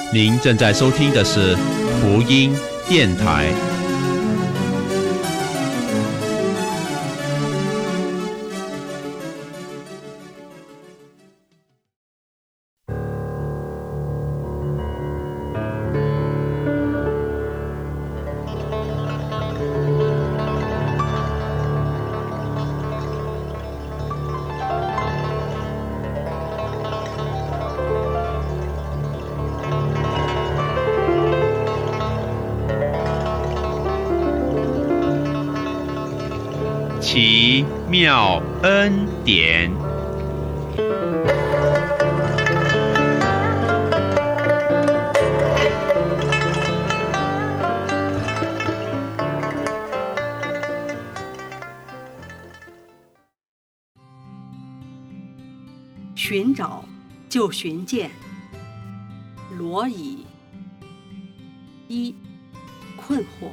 您正在收听的是福音电台。奇妙恩典， 寻找就寻见。罗伊。一、困惑。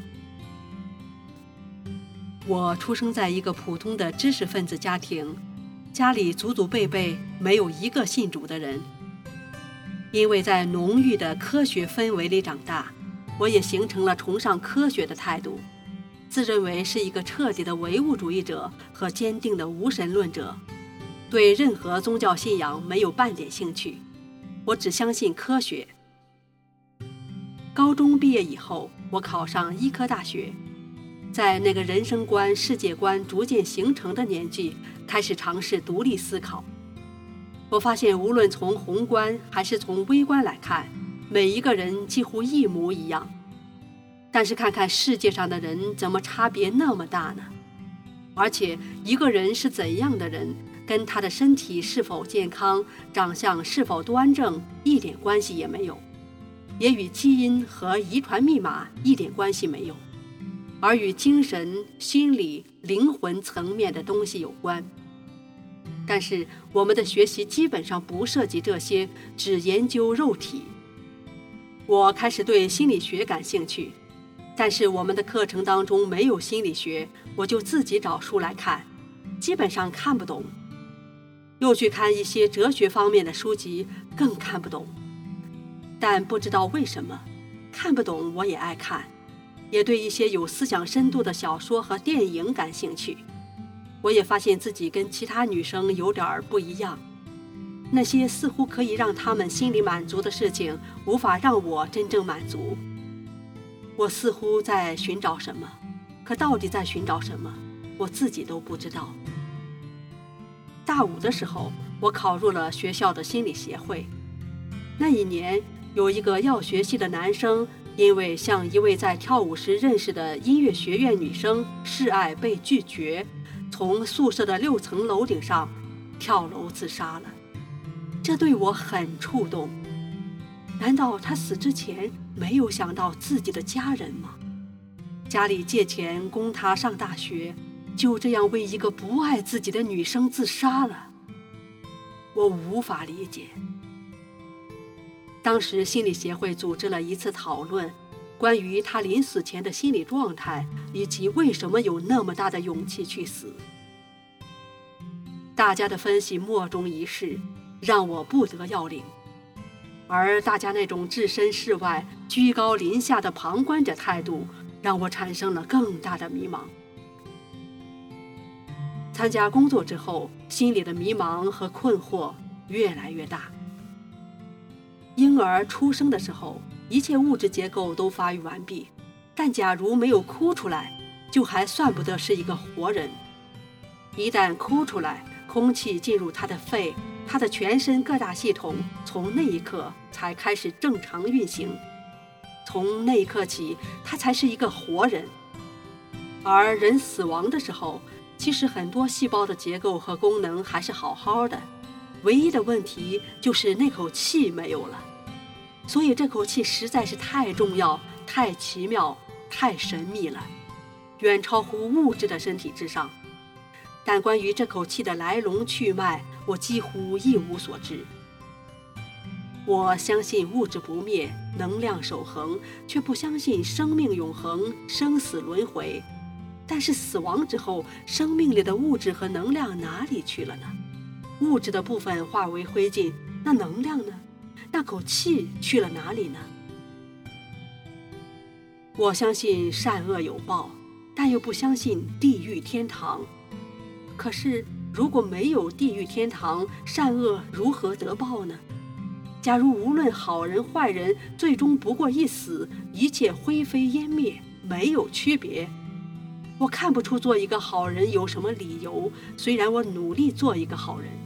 我出生在一个普通的知识分子家庭，家里祖祖辈辈没有一个信主的人。因为在浓郁的科学氛围里长大，我也形成了崇尚科学的态度，自认为是一个彻底的唯物主义者和坚定的无神论者，对任何宗教信仰没有半点兴趣，我只相信科学。高中毕业以后，我考上医科大学，在那个人生观、世界观逐渐形成的年纪，开始尝试独立思考。我发现无论从宏观还是从微观来看，每一个人几乎一模一样。但是看看世界上的人怎么差别那么大呢？而且一个人是怎样的人，跟他的身体是否健康、长相是否端正一点关系也没有，也与基因和遗传密码一点关系没有，而与精神、心理、灵魂层面的东西有关。但是我们的学习基本上不涉及这些，只研究肉体。我开始对心理学感兴趣，但是我们的课程当中没有心理学，我就自己找书来看，基本上看不懂。又去看一些哲学方面的书籍，更看不懂。但不知道为什么，看不懂我也爱看，也对一些有思想深度的小说和电影感兴趣。我也发现自己跟其他女生有点不一样，那些似乎可以让她们心里满足的事情，无法让我真正满足。我似乎在寻找什么，可到底在寻找什么，我自己都不知道。大五的时候，我考入了学校的心理协会。那一年，有一个药学系的男生，因为向一位在跳舞时认识的音乐学院女生示爱被拒绝，从宿舍的6层楼顶上跳楼自杀了。这对我很触动。难道他死之前没有想到自己的家人吗？家里借钱供他上大学，就这样为一个不爱自己的女生自杀了。我无法理解。当时心理协会组织了一次讨论，关于他临死前的心理状态，以及为什么有那么大的勇气去死。大家的分析莫衷一是，让我不得要领。而大家那种置身事外、居高临下的旁观者态度，让我产生了更大的迷茫。参加工作之后，心里的迷茫和困惑越来越大。婴儿出生的时候，一切物质结构都发育完毕，但假如没有哭出来，就还算不得是一个活人。一旦哭出来，空气进入他的肺，他的全身各大系统从那一刻才开始正常运行。从那一刻起，他才是一个活人。而人死亡的时候，其实很多细胞的结构和功能还是好好的，唯一的问题就是那口气没有了。所以这口气实在是太重要、太奇妙、太神秘了，远超乎物质的身体之上。但关于这口气的来龙去脉，我几乎一无所知。我相信物质不灭，能量守恒，却不相信生命永恒、生死轮回。但是死亡之后，生命里的物质和能量哪里去了呢？物质的部分化为灰烬，那能量呢？ 那口气去了哪里呢？我相信善恶有报，但又不相信地狱天堂。可是如果没有地狱天堂，善恶如何得报呢？假如无论好人坏人最终不过一死，一切灰飞烟灭，没有区别，我看不出做一个好人有什么理由，虽然我努力做一个好人。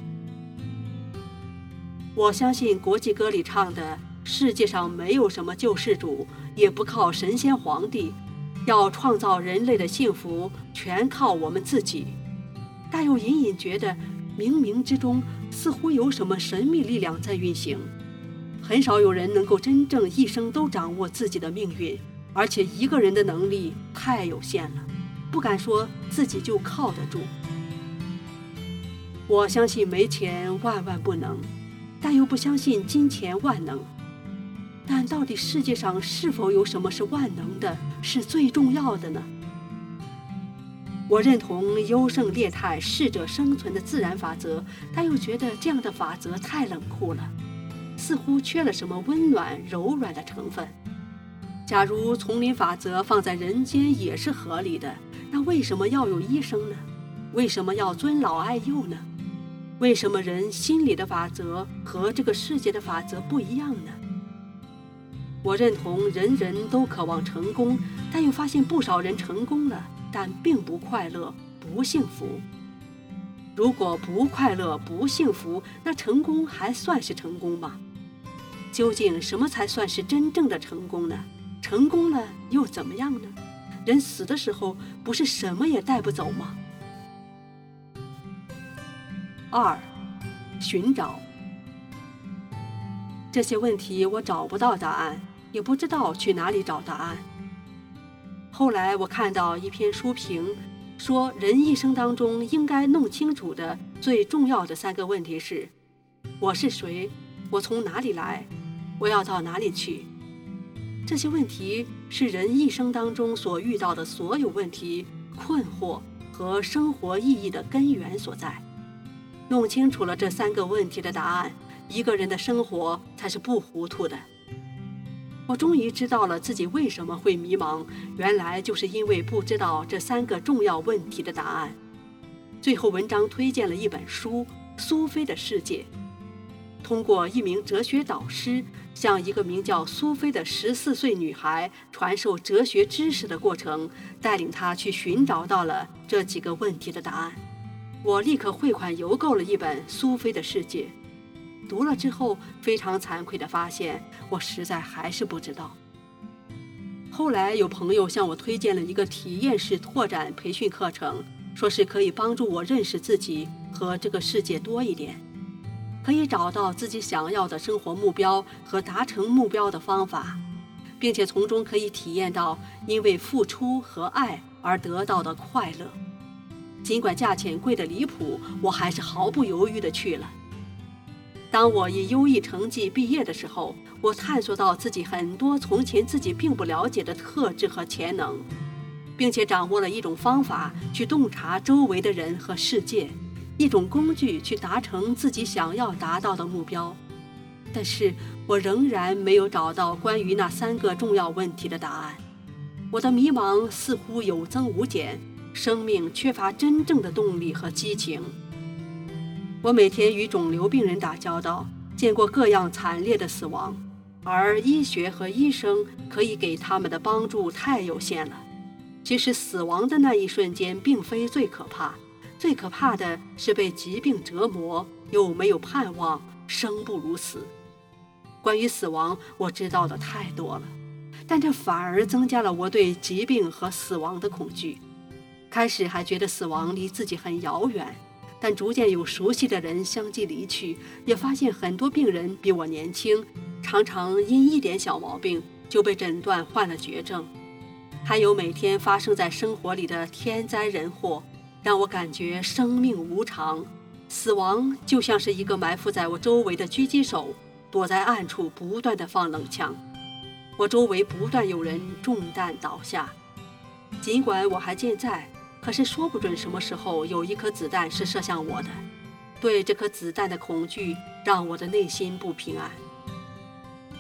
我相信国际歌里唱的世界上没有什么救世主，也不靠神仙皇帝，要创造人类的幸福全靠我们自己，但又隐隐觉得冥冥之中似乎有什么神秘力量在运行。很少有人能够真正一生都掌握自己的命运，而且一个人的能力太有限了，不敢说自己就靠得住。我相信没钱万万不能，但又不相信金钱万能。但到底世界上是否有什么是万能的，是最重要的呢？我认同优胜劣汰、适者生存的自然法则，但又觉得这样的法则太冷酷了，似乎缺了什么温暖柔软的成分。假如丛林法则放在人间也是合理的，那为什么要有医生呢？为什么要尊老爱幼呢？为什么人心里的法则和这个世界的法则不一样呢？我认同人人都渴望成功，但又发现不少人成功了，但并不快乐，不幸福。如果不快乐不幸福，那成功还算是成功吗？究竟什么才算是真正的成功呢？成功了又怎么样呢？人死的时候不是什么也带不走吗？2. 寻找。这些问题我找不到答案，也不知道去哪里找答案。后来我看到一篇书评，说人一生当中应该弄清楚的最重要的3个问题是：我是谁？我从哪里来？我要到哪里去？这些问题是人一生当中所遇到的所有问题、困惑和生活意义的根源所在。弄清楚了这3个问题的答案，一个人的生活才是不糊涂的。我终于知道了自己为什么会迷茫，原来就是因为不知道这3个重要问题的答案。最后文章推荐了一本书《苏菲的世界》，通过一名哲学导师向一个名叫苏菲的14岁女孩传授哲学知识的过程，带领她去寻找到了这几个问题的答案。我立刻汇款邮购了一本《苏菲的世界》，读了之后非常惭愧地发现，我实在还是不知道。后来有朋友向我推荐了一个体验式拓展培训课程，说是可以帮助我认识自己和这个世界多一点，可以找到自己想要的生活目标和达成目标的方法，并且从中可以体验到因为付出和爱而得到的快乐。尽管价钱贵得离谱，我还是毫不犹豫地去了。当我以优异成绩毕业的时候，我探索到自己很多从前自己并不了解的特质和潜能，并且掌握了一种方法去洞察周围的人和世界，一种工具去达成自己想要达到的目标。但是我仍然没有找到关于那3个重要问题的答案。我的迷茫似乎有增无减，生命缺乏真正的动力和激情。我每天与肿瘤病人打交道，见过各样惨烈的死亡，而医学和医生可以给他们的帮助太有限了。其实死亡的那一瞬间并非最可怕，最可怕的是被疾病折磨，又没有盼望，生不如死。关于死亡，我知道的太多了，但这反而增加了我对疾病和死亡的恐惧。开始还觉得死亡离自己很遥远，但逐渐有熟悉的人相继离去，也发现很多病人比我年轻，常常因一点小毛病就被诊断患了绝症。还有每天发生在生活里的天灾人祸，让我感觉生命无常，死亡就像是一个埋伏在我周围的狙击手，躲在暗处不断地放冷枪。我周围不断有人中弹倒下，尽管我还健在，可是说不准什么时候有一颗子弹是射向我的。对这颗子弹的恐惧让我的内心不平安。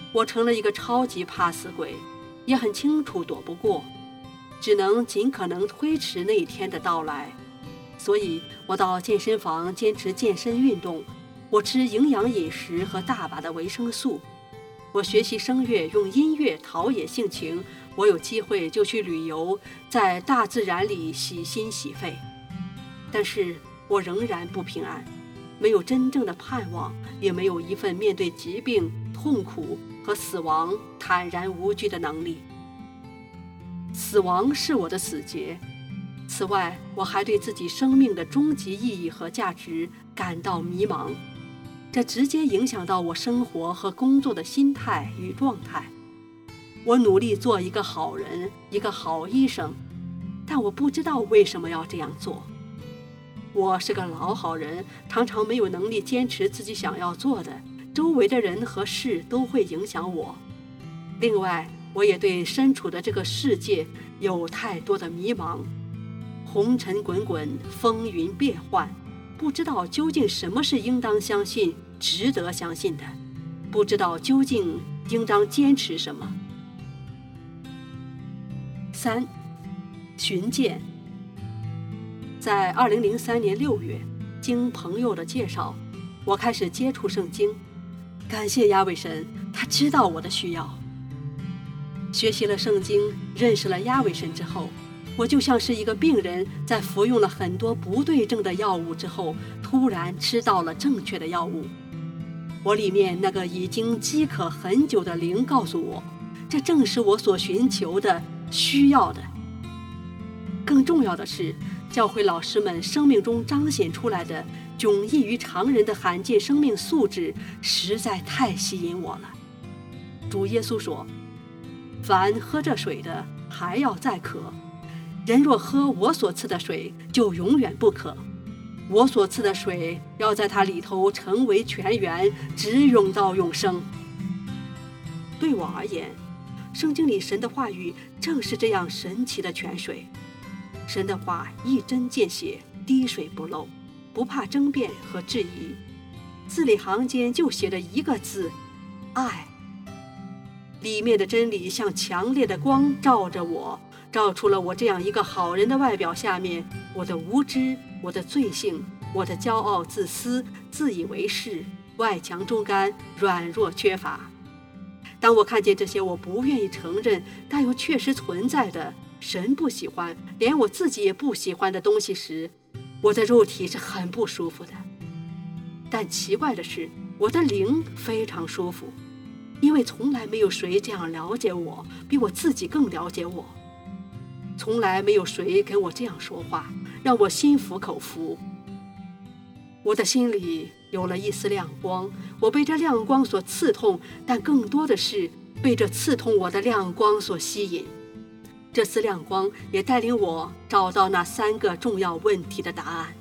我成了一个超级怕死鬼，也很清楚躲不过，只能尽可能推迟那一天的到来。所以我到健身房坚持健身运动，我吃营养饮食和大把的维生素，我学习声乐，用音乐陶冶性情，我有机会就去旅游，在大自然里洗心洗肺。但是我仍然不平安，没有真正的盼望，也没有一份面对疾病、痛苦和死亡坦然无惧的能力。死亡是我的死结。此外，我还对自己生命的终极意义和价值感到迷茫，这直接影响到我生活和工作的心态与状态。我努力做一个好人，一个好医生，但我不知道为什么要这样做。我是个老好人，常常没有能力坚持自己想要做的，周围的人和事都会影响我。另外，我也对身处的这个世界有太多的迷茫。红尘滚滚，风云变幻，不知道究竟什么是应当相信、值得相信的，不知道究竟应当坚持什么。3. 寻见。在2003年6月，经朋友的介绍，我开始接触圣经。感谢亚伟神，他知道我的需要。学习了圣经，认识了亚伟神之后，我就像是一个病人，在服用了很多不对症的药物之后，突然吃到了正确的药物。我里面那个已经饥渴很久的灵告诉我，这正是我所寻求的、需要的。更重要的是，教会老师们生命中彰显出来的迥异于常人的罕见生命素质，实在太吸引我了。主耶稣说：“凡喝这水的，还要再渴。人若喝我所赐的水，就永远不渴。我所赐的水要在它里头成为泉源，直涌到永生。”对我而言，圣经里神的话语正是这样神奇的泉水。神的话一针见血，滴水不漏，不怕争辩和质疑，字里行间就写着一个字：爱。里面的真理像强烈的光照着我，照出了我这样一个好人的外表下面我的无知、我的罪性、我的骄傲自私、自以为是、外强中干、软弱缺乏。当我看见这些我不愿意承认但又确实存在的神不喜欢，连我自己也不喜欢的东西时，我的肉体是很不舒服的。但奇怪的是，我的灵非常舒服，因为从来没有谁这样了解我，比我自己更了解我。从来没有谁跟我这样说话，让我心服口服。我的心里有了一丝亮光，我被这亮光所刺痛，但更多的是被这刺痛我的亮光所吸引。这丝亮光也带领我找到那3个重要问题的答案。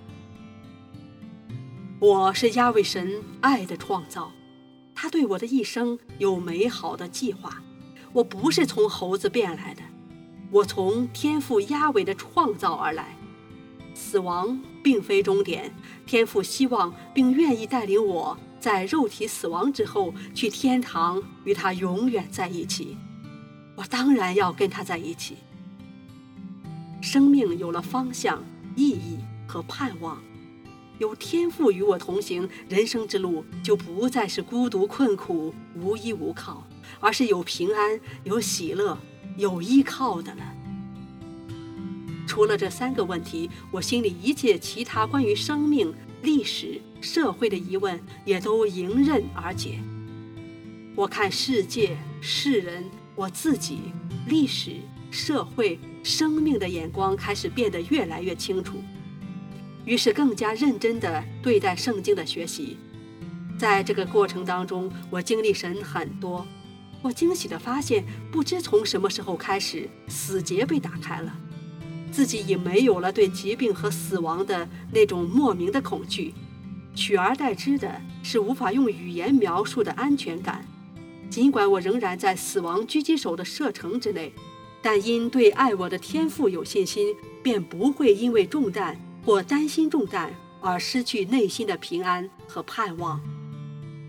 我是亚伟神爱的创造，他对我的一生有美好的计划。我不是从猴子变来的，我从天父亚伟的创造而来。死亡并非终点，天父希望并愿意带领我在肉体死亡之后去天堂，与他永远在一起。我当然要跟他在一起。生命有了方向、意义和盼望，有天父与我同行，人生之路就不再是孤独困苦、无依无靠，而是有平安、有喜乐、有依靠的了。除了这3个问题，我心里一切其他关于生命、历史、社会的疑问也都迎刃而解。我看世界、世人、我自己、历史、社会、生命的眼光开始变得越来越清楚，于是更加认真地对待圣经的学习。在这个过程当中，我经历神很多。我惊喜地发现，不知从什么时候开始，死结被打开了，自己已没有了对疾病和死亡的那种莫名的恐惧，取而代之的是无法用语言描述的安全感。尽管我仍然在死亡狙击手的射程之内，但因对爱我的天父有信心，便不会因为重担或担心重担而失去内心的平安和盼望。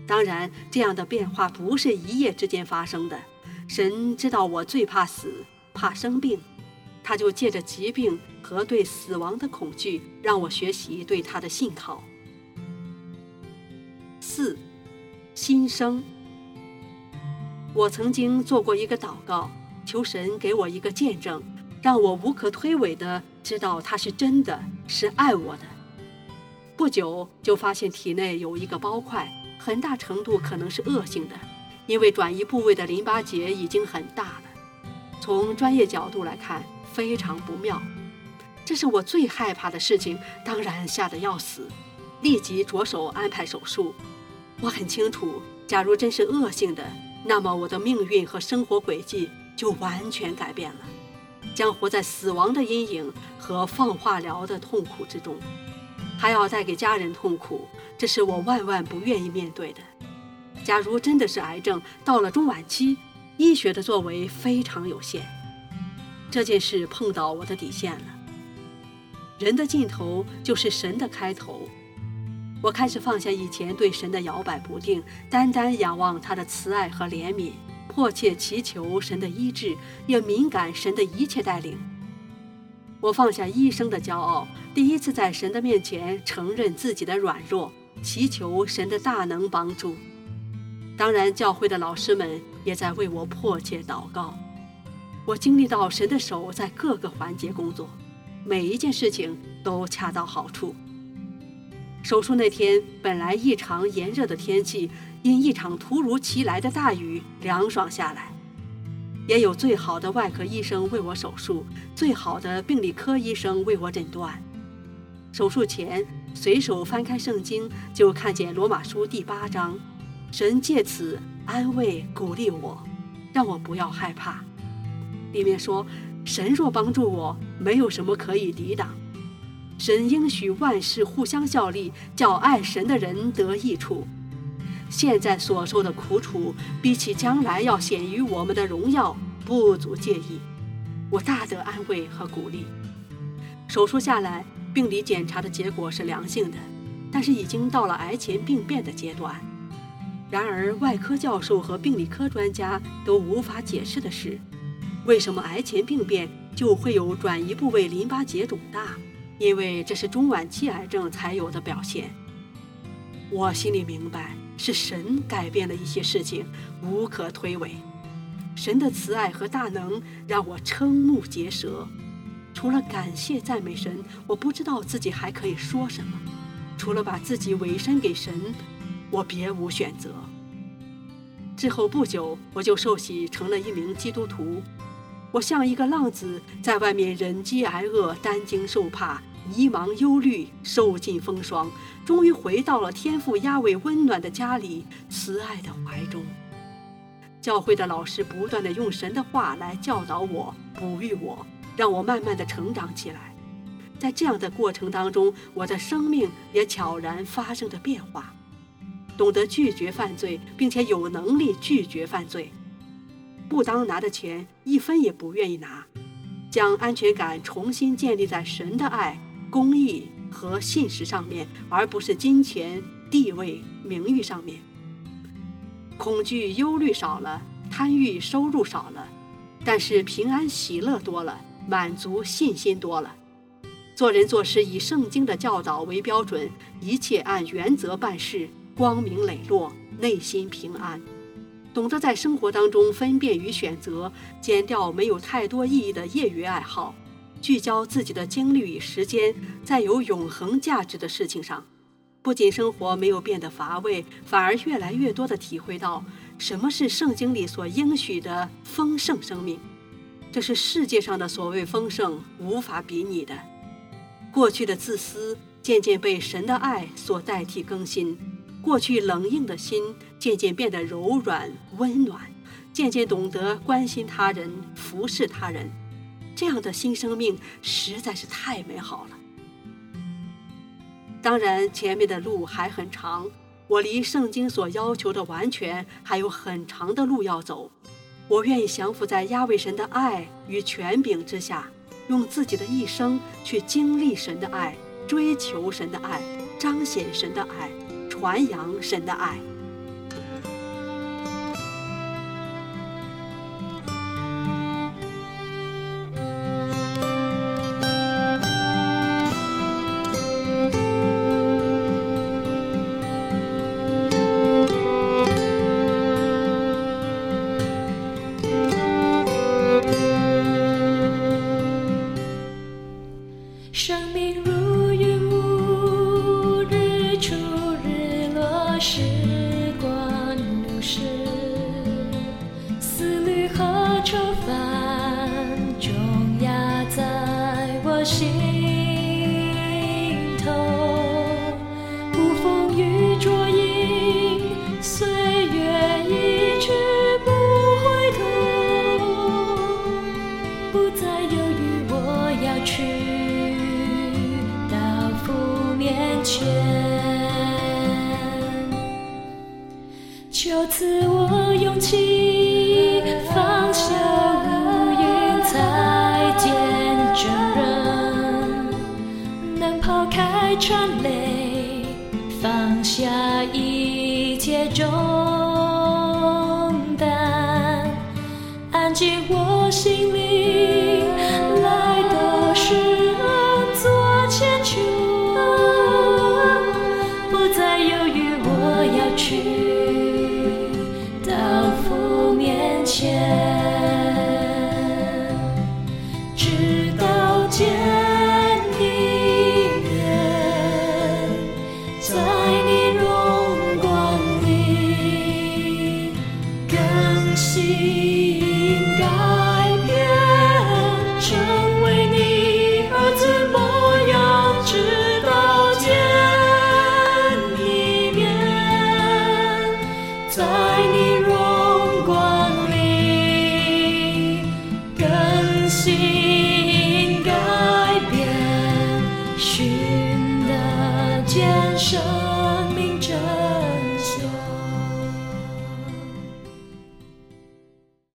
当然，这样的变化不是一夜之间发生的。神知道我最怕死，怕生病，他就借着疾病和对死亡的恐惧，让我学习对他的信靠。4. 新生。我曾经做过一个祷告，求神给我一个见证，让我无可推诿地知道他是真的，是爱我的。不久就发现体内有一个包块，很大程度可能是恶性的，因为转移部位的淋巴结已经很大了。从专业角度来看，非常不妙。这是我最害怕的事情，当然吓得要死，立即着手安排手术。我很清楚，假如真是恶性的，那么我的命运和生活轨迹就完全改变了，将活在死亡的阴影和放化疗的痛苦之中，还要带给家人痛苦，这是我万万不愿意面对的。假如真的是癌症，到了中晚期，医学的作为非常有限。这件事碰到我的底线了。人的尽头就是神的开头。我开始放下以前对神的摇摆不定，单单仰望他的慈爱和怜悯，迫切祈求神的医治，也敏感神的一切带领。我放下医生的骄傲，第一次在神的面前承认自己的软弱，祈求神的大能帮助。当然，教会的老师们也在为我迫切祷告。我经历到神的手在各个环节工作，每一件事情都恰到好处。手术那天，本来异常炎热的天气，因一场突如其来的大雨凉爽下来。也有最好的外科医生为我手术，最好的病理科医生为我诊断。手术前随手翻开圣经，就看见罗马书第8章，神借此安慰鼓励我，让我不要害怕。里面说，神若帮助我，没有什么可以抵挡。神应许万事互相效力，叫爱神的人得益处。现在所受的苦楚，比起将来要显于我们的荣耀，不足介意。我大得安慰和鼓励。手术下来，病理检查的结果是良性的，但是已经到了癌前病变的阶段。然而，外科教授和病理科专家都无法解释的是，为什么癌前病变就会有转移部位淋巴结肿大？因为这是中晚期癌症才有的表现。我心里明白，是神改变了一些事情，无可推诿。神的慈爱和大能让我瞠目结舌。除了感谢赞美神，我不知道自己还可以说什么。除了把自己委身给神，我别无选择。之后不久，我就受洗成了一名基督徒。我像一个浪子，在外面忍饥挨饿，担惊受怕，迷茫忧虑，受尽风霜，终于回到了天父亚伟温暖的家里，慈爱的怀中。教会的老师不断地用神的话来教导我，哺育我，让我慢慢地成长起来。在这样的过程当中，我的生命也悄然发生着变化，懂得拒绝犯罪，并且有能力拒绝犯罪。不当拿的钱1分也不愿意拿，将安全感重新建立在神的爱、公义和信实上面，而不是金钱、地位、名誉上面。恐惧、忧虑少了，贪欲、收入少了，但是平安、喜乐多了，满足、信心多了。做人做事以圣经的教导为标准，一切按原则办事，光明磊落，内心平安。懂得在生活当中分辨与选择，减掉没有太多意义的业余爱好，聚焦自己的精力与时间在有永恒价值的事情上。不仅生活没有变得乏味，反而越来越多地体会到什么是圣经里所应许的丰盛生命。这是世界上的所谓丰盛无法比拟的。过去的自私渐渐被神的爱所代替更新，过去冷硬的心渐渐变得柔软温暖，渐渐懂得关心他人，服侍他人。这样的新生命实在是太美好了。当然，前面的路还很长，我离圣经所要求的完全还有很长的路要走。我愿意降服在亚伟神的爱与权柄之下，用自己的一生去经历神的爱，追求神的爱，彰显神的爱，传扬神的爱。 云如云雾，日出日落，时光如逝，思虑和愁烦重压在我心头，不风雨捉影，岁月一去不回头，不再犹豫，我要去到父面前，求赐我勇气，放下乌云才见真人，能抛开缠累，放下一切重担，安静我心灵，来到世人做千秋，不再犹豫，我要去到父面前，直到见你面，在你荣光里更新改变，成为你儿子模样，直到见你面，在